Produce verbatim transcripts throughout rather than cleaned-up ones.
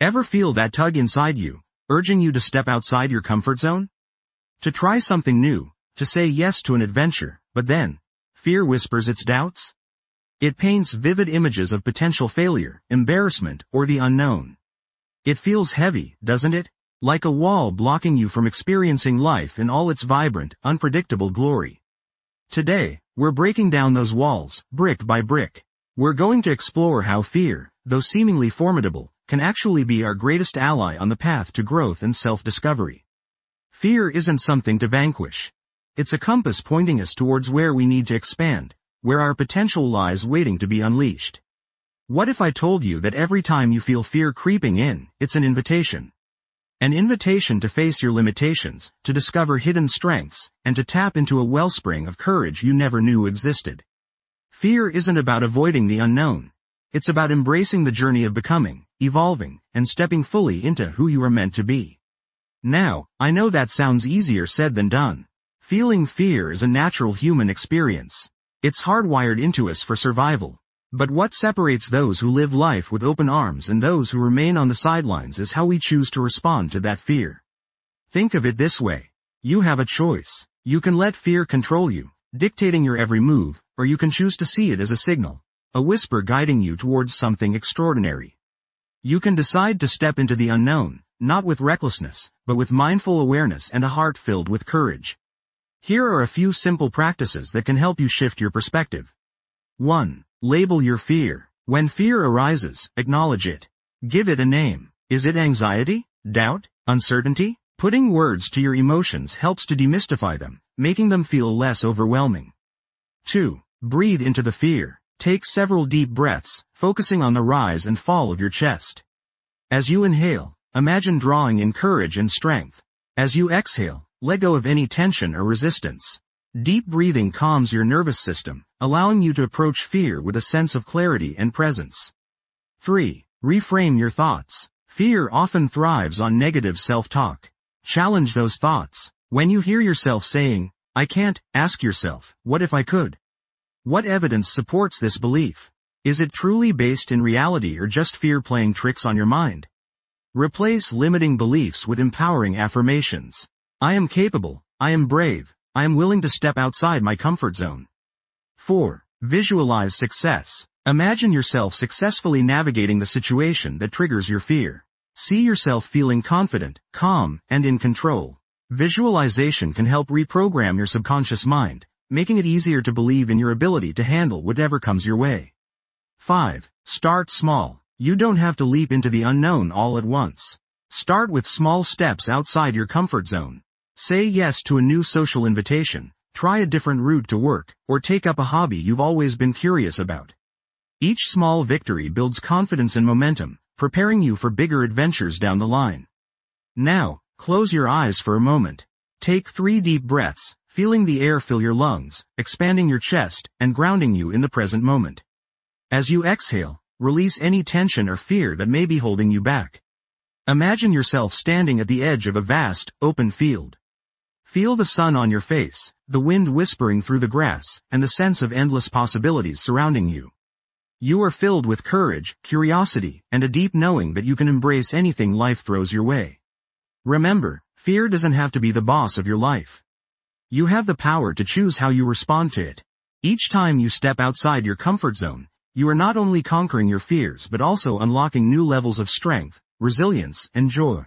Ever feel that tug inside you, urging you to step outside your comfort zone? To try something new, to say yes to an adventure, but then, fear whispers its doubts? It paints vivid images of potential failure, embarrassment, or the unknown. It feels heavy, doesn't it? Like a wall blocking you from experiencing life in all its vibrant, unpredictable glory. Today, we're breaking down those walls, brick by brick. We're going to explore how fear, though seemingly formidable, can actually be our greatest ally on the path to growth and self-discovery. Fear isn't something to vanquish. It's a compass pointing us towards where we need to expand, where our potential lies waiting to be unleashed. What if I told you that every time you feel fear creeping in, it's an invitation? An invitation to face your limitations, to discover hidden strengths, and to tap into a wellspring of courage you never knew existed. Fear isn't about avoiding the unknown. It's about embracing the journey of becoming, evolving, and stepping fully into who you are meant to be. Now, I know that sounds easier said than done. Feeling fear is a natural human experience. It's hardwired into us for survival. But what separates those who live life with open arms and those who remain on the sidelines is how we choose to respond to that fear. Think of it this way. You have a choice. You can let fear control you, dictating your every move, or you can choose to see it as a signal, a whisper guiding you towards something extraordinary. You can decide to step into the unknown, not with recklessness, but with mindful awareness and a heart filled with courage. Here are a few simple practices that can help you shift your perspective. one. Label your fear. When fear arises, acknowledge it. Give it a name. Is it anxiety, doubt, uncertainty? Putting words to your emotions helps to demystify them, making them feel less overwhelming. two. Breathe into the fear. Take several deep breaths, focusing on the rise and fall of your chest. As you inhale, imagine drawing in courage and strength. As you exhale, let go of any tension or resistance. Deep breathing calms your nervous system, allowing you to approach fear with a sense of clarity and presence. three. Reframe your thoughts. Fear often thrives on negative self-talk. Challenge those thoughts. When you hear yourself saying, "I can't," ask yourself, "What if I could?" What evidence supports this belief? Is it truly based in reality or just fear playing tricks on your mind? Replace limiting beliefs with empowering affirmations. I am capable. I am brave. I am willing to step outside my comfort zone. four. Visualize success. Imagine yourself successfully navigating the situation that triggers your fear. See yourself feeling confident, calm, and in control. Visualization can help reprogram your subconscious mind, making it easier to believe in your ability to handle whatever comes your way. five. Start small. You don't have to leap into the unknown all at once. Start with small steps outside your comfort zone. Say yes to a new social invitation, try a different route to work, or take up a hobby you've always been curious about. Each small victory builds confidence and momentum, preparing you for bigger adventures down the line. Now, close your eyes for a moment. Take three deep breaths, feeling the air fill your lungs, expanding your chest, and grounding you in the present moment. As you exhale, release any tension or fear that may be holding you back. Imagine yourself standing at the edge of a vast, open field. Feel the sun on your face, the wind whispering through the grass, and the sense of endless possibilities surrounding you. You are filled with courage, curiosity, and a deep knowing that you can embrace anything life throws your way. Remember, fear doesn't have to be the boss of your life. You have the power to choose how you respond to it. Each time you step outside your comfort zone, you are not only conquering your fears but also unlocking new levels of strength, resilience, and joy.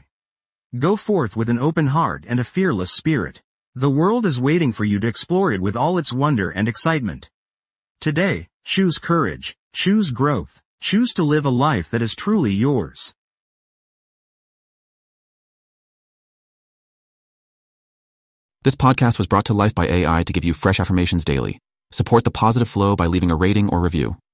Go forth with an open heart and a fearless spirit. The world is waiting for you to explore it with all its wonder and excitement. Today, choose courage, choose growth, choose to live a life that is truly yours. This podcast was brought to life by A I to give you fresh affirmations daily. Support the positive flow by leaving a rating or review.